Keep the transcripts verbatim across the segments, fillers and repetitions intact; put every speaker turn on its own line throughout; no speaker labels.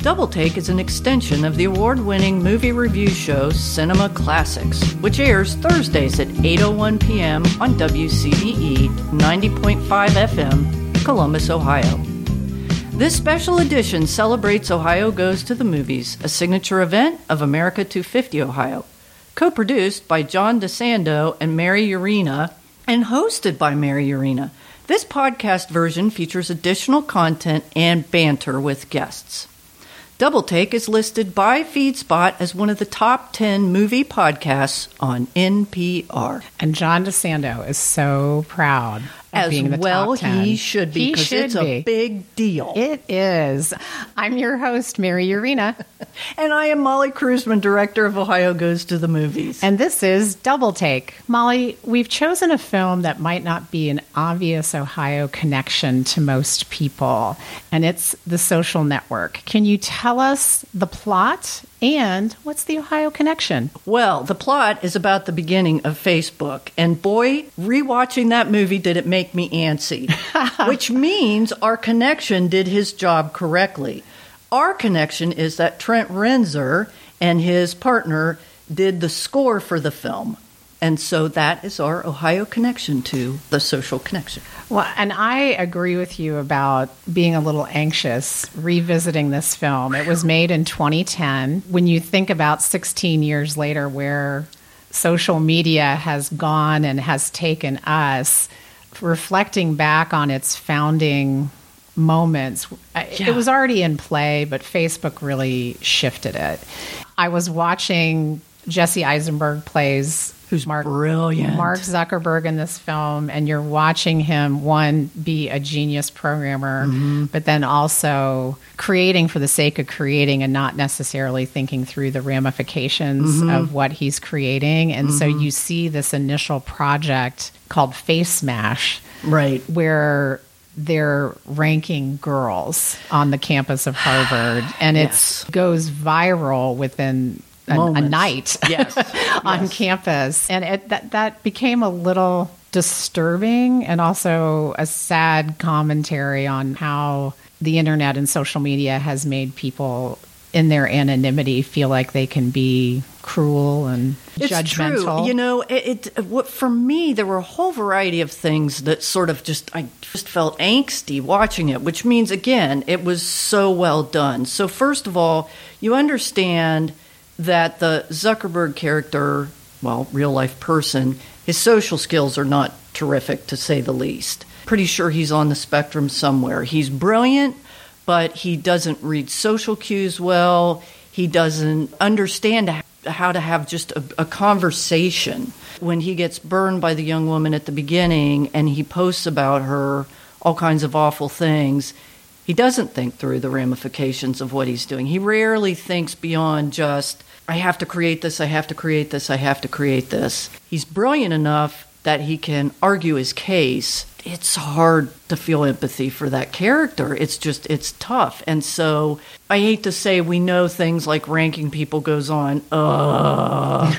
Double Take is an extension of the award-winning movie review show Cinema Classics, which airs Thursdays at eight oh one p.m. on W C B E ninety point five F M, Columbus, Ohio. This special edition celebrates Ohio Goes to the Movies, a signature event of America two fifty Ohio, co-produced by John DeSando and Mary Urena, and hosted by Mary Urena. This podcast version features additional content and banter with guests. Double Take is listed by FeedSpot as one of the top ten movie podcasts on N P R.
And John DeSando is so proud of
as
being in the
well
top ten.
He should be, because it's
be.
a big deal.
It is. I'm your host, Mary Urena.
And I am Molly Kruzman, director of Ohio Goes to the Movies.
And this is Double Take. Molly, we've chosen a film that might not be an obvious Ohio connection to most people, and it's The Social Network. Can you tell us the plot and what's the Ohio connection?
Well, the plot is about the beginning of Facebook, and boy, rewatching that movie did it make me antsy, which means our connection did his job correctly. Our connection is that Trent Reznor and his partner did the score for the film. And so that is our Ohio connection to The Social Connection.
Well, and I agree with you about being a little anxious revisiting this film. It was made in twenty ten. When you think about sixteen years later where social media has gone and has taken us, reflecting back on its founding moments, yeah. It was already in play, but Facebook really shifted it. I was watching Jesse Eisenberg plays
Who's
Mark,
brilliant.
Mark Zuckerberg in this film, and you're watching him, one, be a genius programmer, mm-hmm. but then also creating for the sake of creating and not necessarily thinking through the ramifications mm-hmm. of what he's creating. And mm-hmm. so you see this initial project called Face Smash,
right,
where they're ranking girls on the campus of Harvard, and
yes.
it goes viral within A, a night
yes.
on
yes.
campus. And it, that, that became a little disturbing and also a sad commentary on how the internet and social media has made people in their anonymity feel like they can be cruel and
it's
judgmental.
True. You know, it, it what for me, there were a whole variety of things that sort of just, I just felt angsty watching it, which means, again, it was so well done. So first of all, you understand that the Zuckerberg character, well, real-life person, his social skills are not terrific, to say the least. Pretty sure he's on the spectrum somewhere. He's brilliant, but he doesn't read social cues well. He doesn't understand how to have just a, a conversation. When he gets burned by the young woman at the beginning and he posts about her all kinds of awful things, he doesn't think through the ramifications of what he's doing. He rarely thinks beyond just, I have to create this, I have to create this, I have to create this. He's brilliant enough that he can argue his case. It's hard to feel empathy for that character. It's just, it's tough. And so I hate to say we know things like ranking people goes on, uh,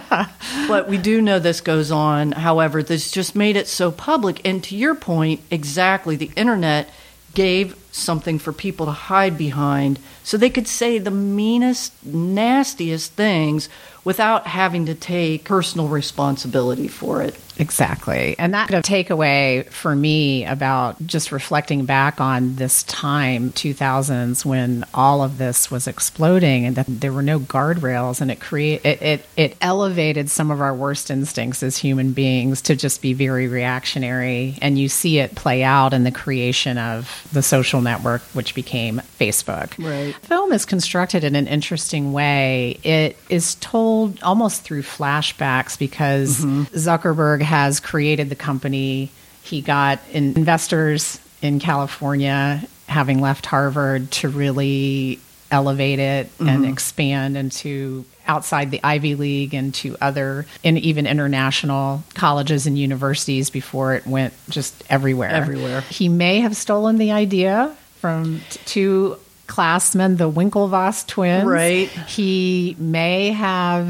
but we do know this goes on. However, this just made it so public. And to your point, exactly, the internet gave something for people to hide behind so they could say the meanest, nastiest things without having to take personal responsibility for it.
Exactly. And that takeaway for me about just reflecting back on this time, two thousands, when all of this was exploding and that there were no guardrails, and it create it, it it elevated some of our worst instincts as human beings to just be very reactionary. And you see it play out in the creation of the social network, which became Facebook.
Right.
The film is constructed in an interesting way. It is told almost through flashbacks because mm-hmm. Zuckerberg has created the company. He got in investors in California, having left Harvard, to really elevate it mm-hmm. and expand into outside the Ivy League and to other and even international colleges and universities before it went just everywhere.
Everywhere.
He may have stolen the idea from t- two classmen, the Winklevoss twins.
Right.
He may have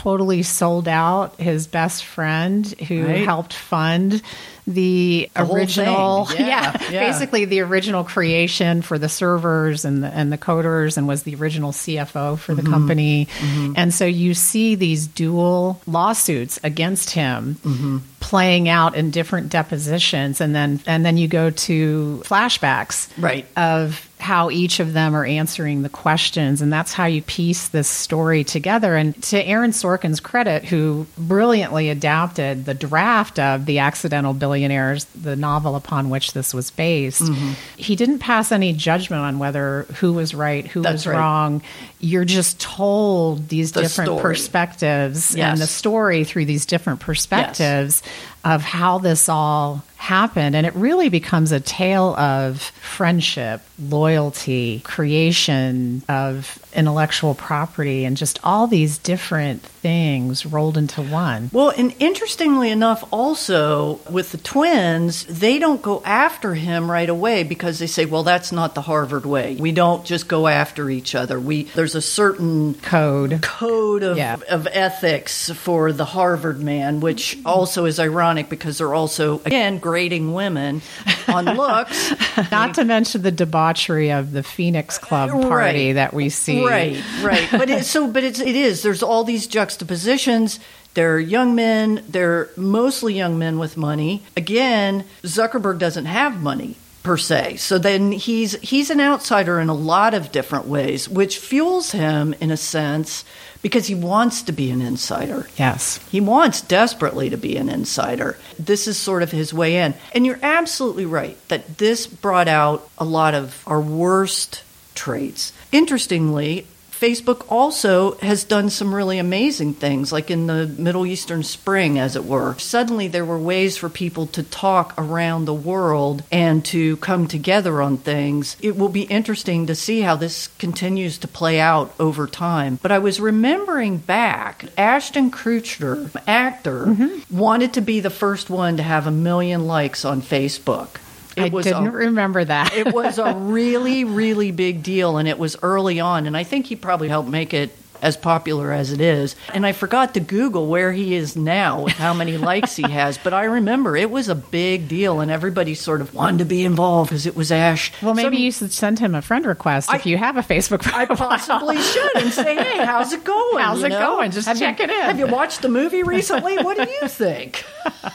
totally sold out his best friend who
Right.
helped fund the,
The whole
original,
thing. Yeah,
yeah,
yeah.
basically the original creation for the servers and the, and the coders, and was the original C F O for the
Mm-hmm.
company. And so you see these dual lawsuits against him
Mm-hmm.
playing out in different depositions, and then and then you go to flashbacks
Right.
of how each of them are answering the questions, and that's how you piece this story together. And to Aaron Sorkin's credit, who brilliantly adapted the draft of The Accidental Billionaires, the novel upon which this was based,
Mm-hmm.
he didn't pass any judgment on whether who was right, who
That's
was
right.
wrong. You're just told these
The
different
story.
perspectives
Yes.
and the story through these different perspectives of how this all happened. And it really becomes a tale of friendship, loyalty, creation of intellectual property, and just all these different things rolled into one.
Well, and interestingly enough, also with the twins, they don't go after him right away because they say, well, that's not the Harvard way. We don't just go after each other. We There's a certain
Code.
code of,
Yeah.
of ethics for the Harvard man, which also is ironic because they're also, again, grading women on looks.
Not to mention the debauchery of the Phoenix Club party
Right.
that we see.
Right, right. But it, so, but it's it is. There's all these juxtapositions. They're young men. They're mostly young men with money. Again, Zuckerberg doesn't have money per se. So then he's he's an outsider in a lot of different ways, which fuels him in a sense because he wants to be an insider.
Yes.
He wants desperately to be an insider. This is sort of his way in. And you're absolutely right that this brought out a lot of our worst traits. Interestingly, Facebook also has done some really amazing things, like in the Middle Eastern Spring, as it were. Suddenly there were ways for people to talk around the world and to come together on things. It will be interesting to see how this continues to play out over time. But I was remembering back, Ashton Kutcher, actor, mm-hmm. wanted to be the first one to have a million likes on Facebook.
It I
was
didn't
a,
remember that.
It was a really, really big deal, and it was early on, and I think he probably helped make it as popular as it is. And I forgot to Google where he is now with how many likes he has, but I remember it was a big deal, and everybody sort of wanted to be involved because it was Ash.
Well, maybe
So,
you should send him a friend request
I,
if you have a Facebook profile.
I possibly should and say, hey, how's it going?
How's
you
it
know?
going? Just
have
check
you,
it in.
Have you watched the movie recently? What do you think?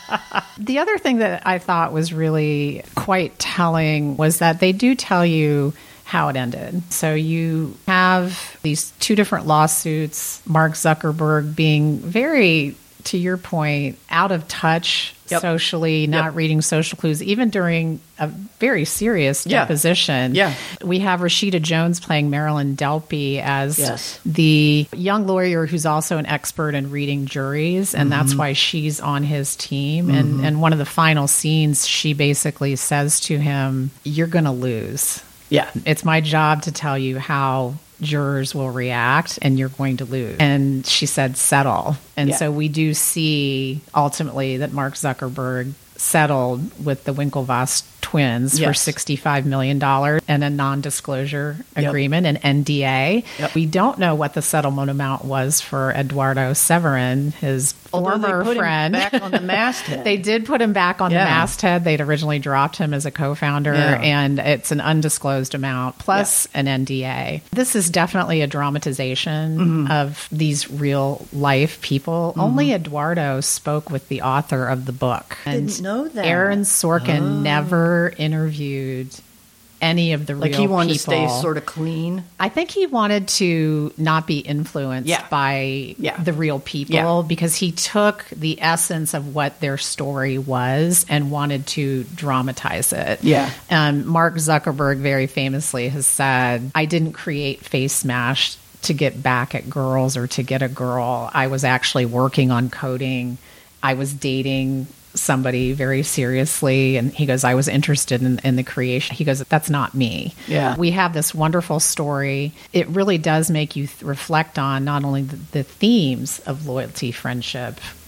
The other thing that I thought was really quite telling was that they do tell you how it ended. So you have these two different lawsuits, Mark Zuckerberg being very, to your point, out of touch
Yep.
socially, not
Yep.
reading social clues, even during a very serious
Yeah.
deposition.
Yeah.
We have Rashida Jones playing Marilyn Delpy as
Yes.
the young lawyer who's also an expert in reading juries, and
Mm-hmm.
that's why she's on his team. Mm-hmm. And, and one of the final scenes, she basically says to him, "You're going to lose.
Yeah.
It's my job to tell you how jurors will react, and you're going to lose." And she said, settle. And
Yeah.
so we do see ultimately that Mark Zuckerberg settled with the Winklevoss twins for
Yes.
sixty-five million dollars and a non-disclosure
Yep.
agreement, an N D A.
Yep.
We don't know what the settlement amount was for Eduardo Severin, his
Although
former
they put
friend.
him back on the masthead.
They did put him back on
Yeah.
the masthead. They'd originally dropped him as a co-founder,
Yeah.
and it's an undisclosed amount plus an N D A. This is definitely a dramatization
Mm-hmm.
of these real life people. Mm-hmm. Only Eduardo spoke with the author of the book.
Didn't
And
know that.
Aaron Sorkin
Oh.
never interviewed any of the
Like
real
he wanted
people.
to stay sort of clean.
I think he wanted to not be influenced
Yeah.
by
Yeah.
the real people
Yeah.
because he took the essence of what their story was and wanted to dramatize it.
Yeah.
Um, Mark Zuckerberg very famously has said, "I didn't create Face Smash to get back at girls or to get a girl. I was actually working on coding. I was dating somebody very seriously." And he goes, "I was interested in, in the creation." He goes, "That's not me."
Yeah.
We have this wonderful story. It really does make you th- reflect on not only the, the themes of loyalty, friendship,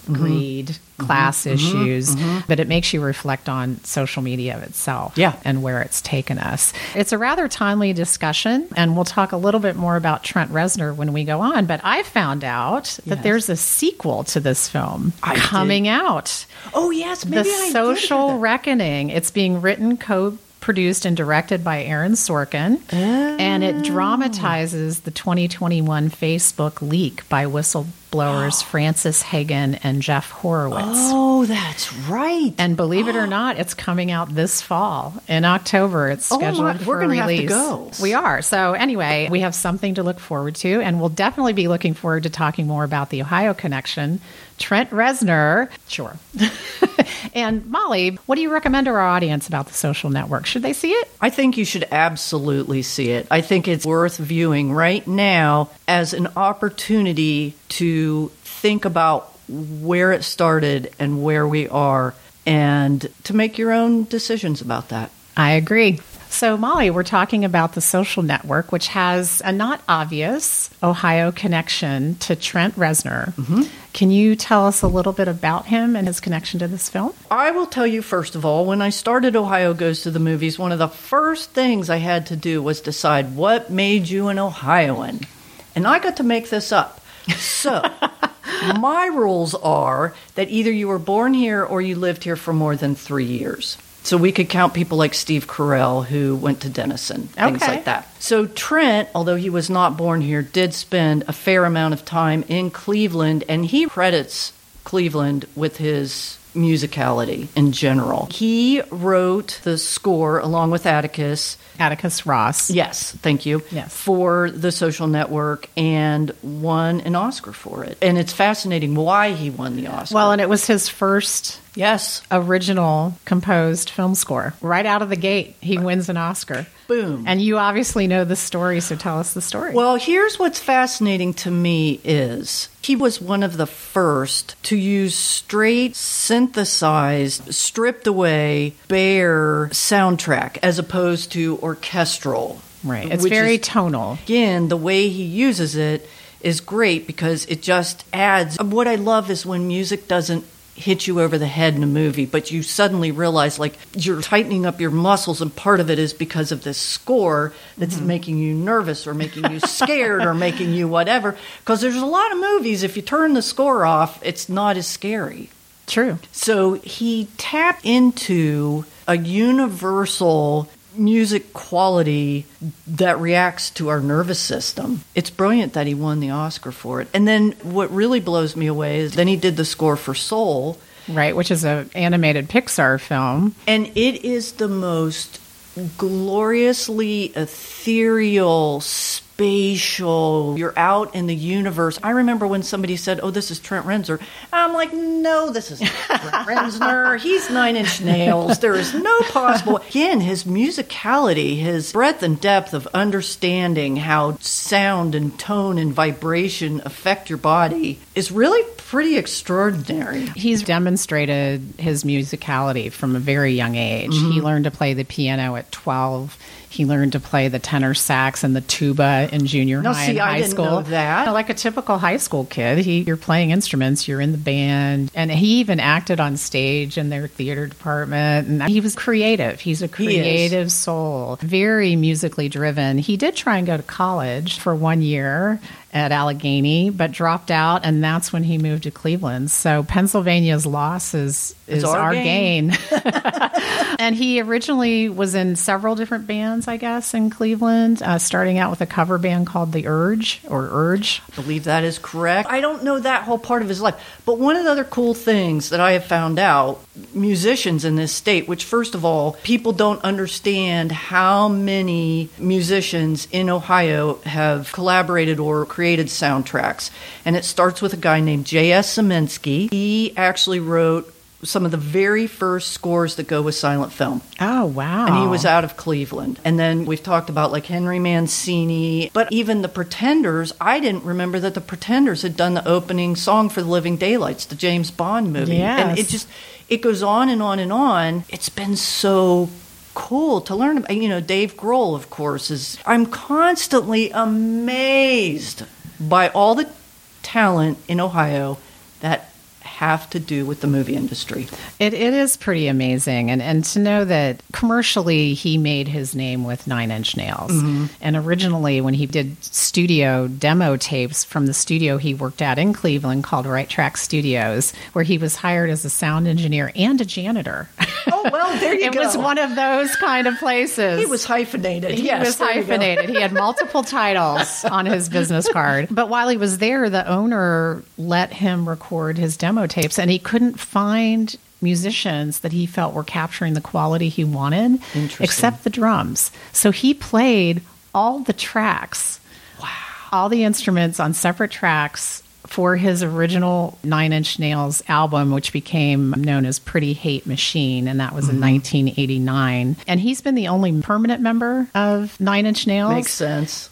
greed, mm-hmm. class mm-hmm. issues, mm-hmm. but it makes you reflect on social media itself
yeah.
and where it's taken us. It's a rather timely discussion, and we'll talk a little bit more about Trent Reznor when we go on, but I found out that yes. there's a sequel to this film
I
coming
did.
out.
Oh, yes, maybe
The
I did
Social
hear that.
Reckoning. It's being written, co produced and directed by Aaron Sorkin,
oh.
and it dramatizes the twenty twenty-one Facebook leak by whistleblowers Frances Hagen and Jeff Horowitz.
Oh, that's right.
And believe it or not, it's coming out this fall. In October, it's scheduled
oh my,
for
we're gonna
release.
Have to go.
We are. So anyway, we have something to look forward to, and we'll definitely be looking forward to talking more about the Ohio Connection. Trent Reznor. Sure. And Molly, what do you recommend to our audience about The Social Network? Should they see it?
I think you should absolutely see it. I think it's worth viewing right now as an opportunity to think about where it started and where we are, and to make your own decisions about that.
I agree. So, Molly, we're talking about The Social Network, which has a not obvious Ohio connection to Trent Reznor. Mm-hmm. Can you tell us a little bit about him and his connection to this film?
I will tell you, first of all, when I started Ohio Goes to the Movies, one of the first things I had to do was decide what made you an Ohioan. And I got to make this up. So, my rules are that either you were born here or you lived here for more than three years. So we could count people like Steve Carell, who went to Denison, things
okay.
like that. So Trent, although he was not born here, did spend a fair amount of time in Cleveland, and he credits Cleveland with his musicality in general. He wrote the score along with Atticus.
Atticus Ross.
Yes, thank you.
Yes.
For The Social Network, and won an Oscar for it. And it's fascinating why he won the Oscar.
Well, and it was his first
yes.
original composed film score. Right out of the gate, he wins an Oscar.
Boom.
And you obviously know the story, so tell us the story.
Well, here's what's fascinating to me is he was one of the first to use straight, synthesized, stripped away, bare soundtrack as opposed to orchestral.
Right. It's very is, tonal.
Again, the way he uses it is great because it just adds. What I love is when music doesn't hit you over the head in a movie, but you suddenly realize like you're tightening up your muscles, and part of it is because of this score that's mm-hmm. making you nervous or making you scared or making you whatever. Because there's a lot of movies, if you turn the score off, it's not as scary.
True.
So he tapped into a universal music quality that reacts to our nervous system. It's brilliant that he won the Oscar for it. And then what really blows me away is then he did the score for Soul.
Right, which is an animated Pixar film.
And it is the most gloriously ethereal, spatial, you're out in the universe. I remember when somebody said, oh, this is Trent Reznor. I'm like, no, this isn't Trent Reznor. He's Nine Inch Nails. There is no possible. Again, his musicality, his breadth and depth of understanding how sound and tone and vibration affect your body is really pretty extraordinary.
He's demonstrated his musicality from a very young age. Mm-hmm. He learned to play the piano at twelve. He learned to play the tenor sax and the tuba in junior
no,
high
see,
and high
I didn't
school.
Know that.
Like a typical high school kid, he, you're playing instruments, you're in the band, and he even acted on stage in their theater department. And he was creative. He's a creative he soul, very musically driven. He did try and go to college for one year at Allegheny, but dropped out, and that's when he moved to Cleveland. So Pennsylvania's loss is, is our, our gain. gain. And he originally was in several different bands, I guess, in Cleveland, uh, starting out with a cover band called The Urge, or Urge.
I believe that is correct. I don't know that whole part of his life. But one of the other cool things that I have found out, musicians in this state, which first of all, people don't understand how many musicians in Ohio have collaborated or created soundtracks. And it starts with a guy named J S. Szymanski. He actually wrote some of the very first scores that go with silent film.
Oh, wow.
And he was out of Cleveland. And then we've talked about like Henry Mancini, but even the Pretenders, I didn't remember that the Pretenders had done the opening song for The Living Daylights, the James Bond movie.
Yes.
And it just, it goes on and on and on. It's been so cool to learn about. You know, Dave Grohl, of course, is, I'm constantly amazed by all the talent in Ohio that have to do with the movie industry.
It, it is pretty amazing. And, and to know that commercially he made his name with Nine Inch Nails. Mm-hmm. And originally when he did studio demo tapes from the studio he worked at in Cleveland called Right Track Studios, where he was hired as a sound engineer and a janitor.
Oh, well, there you
it
go.
It was one of those kind of places.
He was hyphenated.
He
yes,
was hyphenated. He had multiple titles on his business card. But while he was there, the owner let him record his demo tapes, and he couldn't find musicians that he felt were capturing the quality he wanted, except the drums. So he played all the tracks, wow, all the instruments on separate tracks for his original Nine Inch Nails album, which became known as Pretty Hate Machine, and that was mm-hmm. in nineteen eighty-nine. And he's been the only permanent member of Nine Inch Nails.
Makes sense.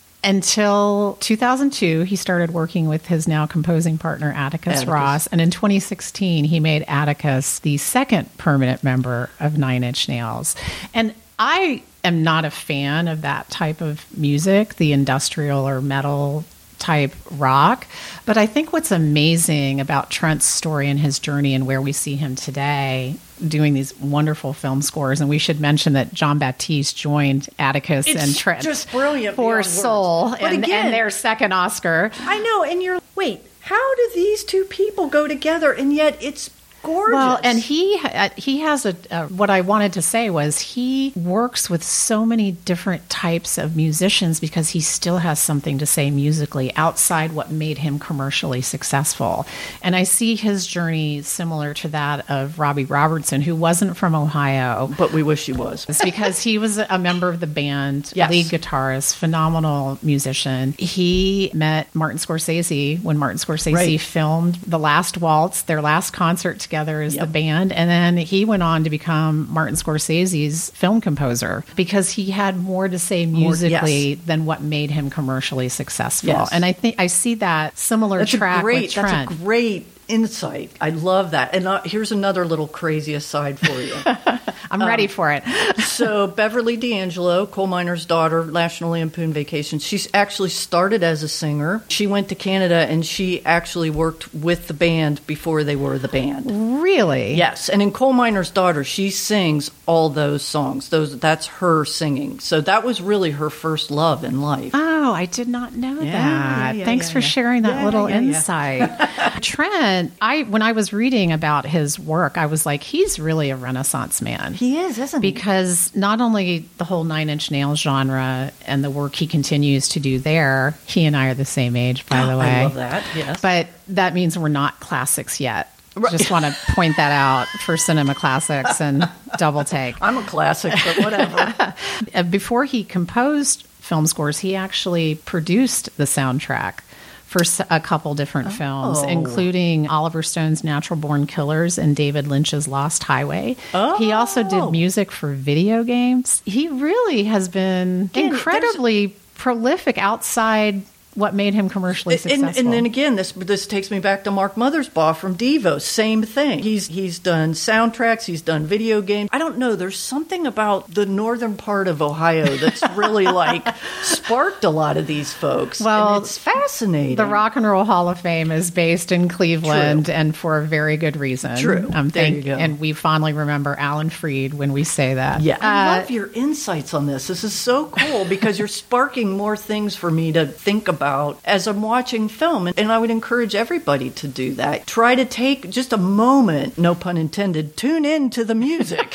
Until two thousand two, he started working with his now composing partner, Atticus, Atticus Ross. And in twenty sixteen, he made Atticus the second permanent member of Nine Inch Nails. And I am not a fan of that type of music, the industrial or metal type rock. But I think what's amazing about Trent's story and his journey and where we see him today doing these wonderful film scores, and we should mention that John Baptiste joined Atticus
it's
and Trent
just brilliant
for Soul
but
and,
again,
and their second Oscar.
I know, and you're, wait, how do these two people go together? And yet it's gorgeous.
Well, and he uh, he has a uh, what I wanted to say was he works with so many different types of musicians because he still has something to say musically outside what made him commercially successful. And I see his journey similar to that of Robbie Robertson, who wasn't from Ohio,
but we wish he was.
It's because he was a member of the band,
yes.
lead guitarist, phenomenal musician. He met Martin Scorsese when Martin Scorsese right. filmed The Last Waltz, their last concert together as yep. the band, and then he went on to become Martin Scorsese's film composer because he had more to say musically more, yes. than what made him commercially successful. Yes. And I think I see that similar
that's
track
a great,
with Trent.
That's a great insight. I love that. And uh, here's another little crazy aside for you.
I'm um, ready for it.
So Beverly D'Angelo, coal miner's daughter, National Lampoon Vacation, she's actually started as a singer. She went to Canada and she actually worked with the band before they were the band.
Really?
Yes. And in Coal Miner's Daughter, she sings all those songs. Those That's her singing. So that was really her first love in life.
Oh, I did not know
yeah,
that.
Yeah, yeah,
Thanks
yeah,
for
yeah.
sharing that
yeah,
little
yeah,
insight.
Yeah.
Trent, I when I was reading about his work, I was like, he's really a Renaissance man.
He is, isn't he?
Because not only the whole Nine Inch Nails genre and the work he continues to do there, he and I are the same age, by the way.
I love that, yes.
But that means we're not classics yet. Right. Just want to point that out for Cinema Classics and Double Take.
I'm a classic, but whatever.
Before he composed film scores, he actually produced the soundtrack for a couple different oh. films, including Oliver Stone's Natural Born Killers and David Lynch's Lost Highway. Oh. He also did music for video games. He really has been and incredibly prolific outside what made him commercially successful.
And, and then again, this this takes me back to Mark Mothersbaugh from Devo. Same thing. He's he's done soundtracks. He's done video games. I don't know. There's something about the northern part of Ohio that's really like sparked a lot of these folks.
Well,
and it's fascinating.
The Rock and Roll Hall of Fame is based in Cleveland,
True.
and for a very good reason.
True.
Um,
there
thank,
you go.
And we fondly remember Alan Freed when we say that.
Yeah.
Uh,
I love your insights on this. This is so cool because you're sparking more things for me to think about as I'm watching film. And I would encourage everybody to do that. Try to take just a moment, no pun intended, tune in to the music.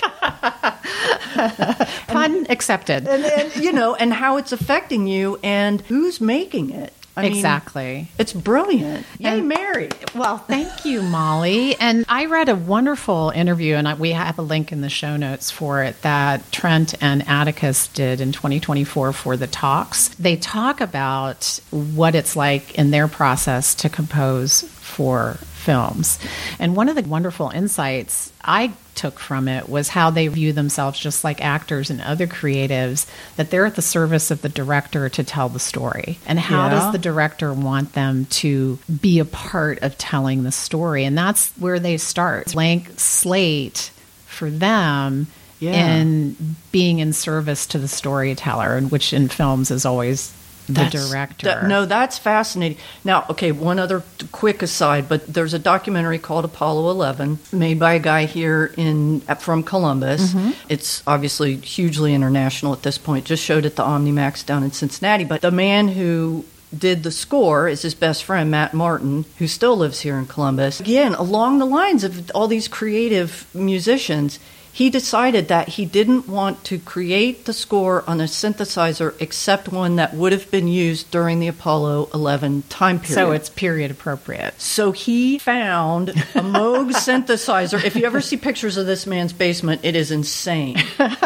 Pun
and,
accepted.
And, and, you know, and how it's affecting you and who's making it. I
exactly.
mean, it's brilliant. Yay,
and,
Mary.
Well, thank you, Molly. And I read a wonderful interview, and I, we have a link in the show notes for it, that Trent and Atticus did in twenty twenty-four for The Talks. They talk about what it's like in their process to compose for films. And one of the wonderful insights I took from it was how they view themselves just like actors and other creatives, that they're at the service of the director to tell the story. And how yeah. does the director want them to be a part of telling the story? And that's where they start. Blank slate for them yeah. in being in service to the storyteller, which in films is always the
That's,
director.
That, no, that's fascinating. Now, okay, one other quick aside, but there's a documentary called Apollo eleven made by a guy here in from Columbus. Mm-hmm. It's obviously hugely international at this point. Just showed at the OmniMax down in Cincinnati. But the man who did the score is his best friend, Matt Martin, who still lives here in Columbus. Again, along the lines of all these creative musicians, he decided that he didn't want to create the score on a synthesizer except one that would have been used during the Apollo eleven time period.
So it's period appropriate.
So he found a Moog synthesizer. If you ever see pictures of this man's basement, it is insane.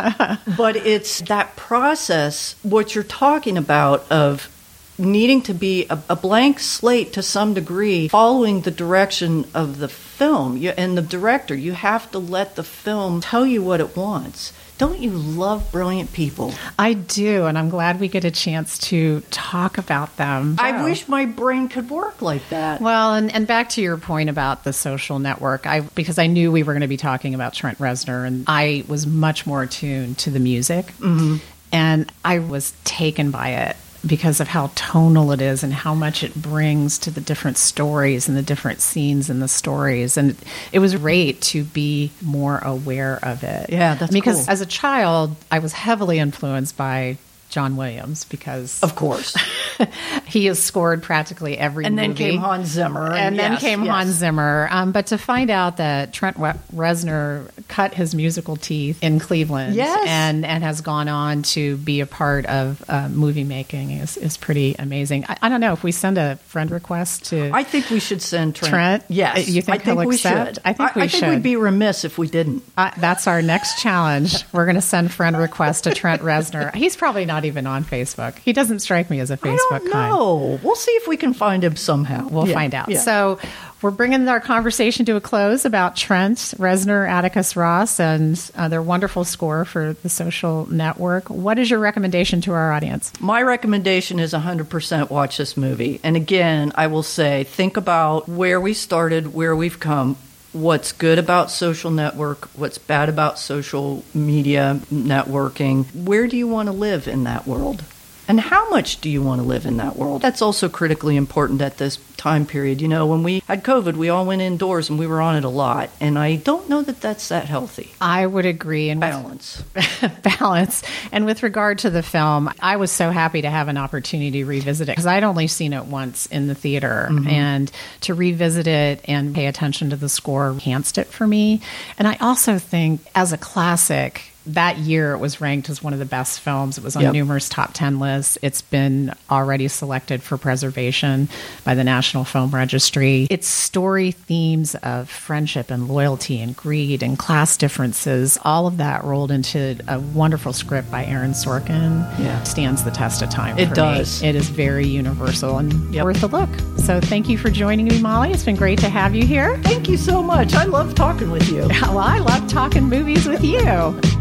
But it's that process, what you're talking about, of needing to be a, a blank slate to some degree, following the direction of the film. You, and the director, you have to let the film tell you what it wants. Don't you love brilliant people?
I do, and I'm glad we get a chance to talk about them.
I oh. wish my brain could work like that.
Well, and, and back to your point about The Social Network, I because I knew we were going to be talking about Trent Reznor, and I was much more attuned to the music,
mm-hmm.
and I was taken by it because of how tonal it is and how much it brings to the different stories and the different scenes in the stories. And it was great to be more aware of it.
Yeah, that's
because
cool.
As a child, I was heavily influenced by John Williams because...
Of course.
he has scored practically every
and
movie.
And then came Hans Zimmer.
And,
and
then
yes,
came
yes.
Hans Zimmer. Um, but to find out that Trent Reznor cut his musical teeth in Cleveland
yes.
and, and has gone on to be a part of uh, movie making is, is pretty amazing. I, I don't know if we send a friend request to...
I think we should send Trent.
Trent?
Yes.
You think
I think
he'll
we
accept?
should.
I think we
I, I
should.
think we'd be remiss if we didn't.
Uh, that's our next challenge. We're going to send friend request to Trent Reznor. He's probably not even on Facebook. He doesn't strike me as a Facebook
I don't
kind.
know. We'll see if we can find him somehow.
We'll
yeah.
find out.
Yeah.
So we're bringing our conversation to a close about Trent Reznor, Atticus Ross, and uh, their wonderful score for The Social Network. What is your recommendation to our audience?
My recommendation is one hundred percent watch this movie. And again, I will say, think about where we started, where we've come. What's good about Social Network, what's bad about social media networking. Where do you want to live in that world? And how much do you want to live in that world? That's also critically important at this time period. You know, when we had COVID, we all went indoors and we were on it a lot. And I don't know that that's that healthy.
I would agree. And
balance.
With, balance. And with regard to the film, I was so happy to have an opportunity to revisit it because I'd only seen it once in the theater. Mm-hmm. And to revisit it and pay attention to the score enhanced it for me. And I also think as a classic, that year it was ranked as one of the best films. It was on yep. numerous top ten lists. It's been already selected for preservation by the National Film Registry. Its story themes of friendship and loyalty and greed and class differences, all of that rolled into a wonderful script by Aaron Sorkin.
Yeah.
Stands the test of time.
It
for
does.
Me. It is very universal and
yep.
worth a look. So thank you for joining me, Molly. It's been great to have you here.
Thank you so much. I love talking with you.
Well, I love talking movies with you.